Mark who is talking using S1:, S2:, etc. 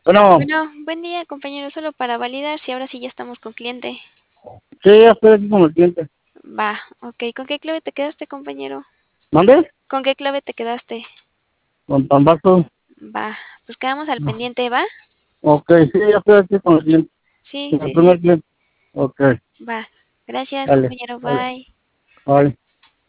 S1: Bueno,
S2: Bueno, buen día, compañero. Solo para validar si ahora sí ya estamos con cliente.
S1: sí, ya estoy aquí con el cliente.
S2: Va, ok. ¿Con qué clave te quedaste, compañero?
S1: ¿Mande?
S2: ¿Con qué clave te quedaste?
S1: Con Pambazo.
S2: Va, pues quedamos al pendiente, ¿va?
S1: Ok, sí, ya estoy aquí con el cliente.
S2: Sí,
S1: Con el
S2: sí, sí.
S1: primer cliente. Ok,
S2: Va. Gracias,
S1: dale,
S2: compañero.
S1: dale,
S2: Bye.
S1: vale.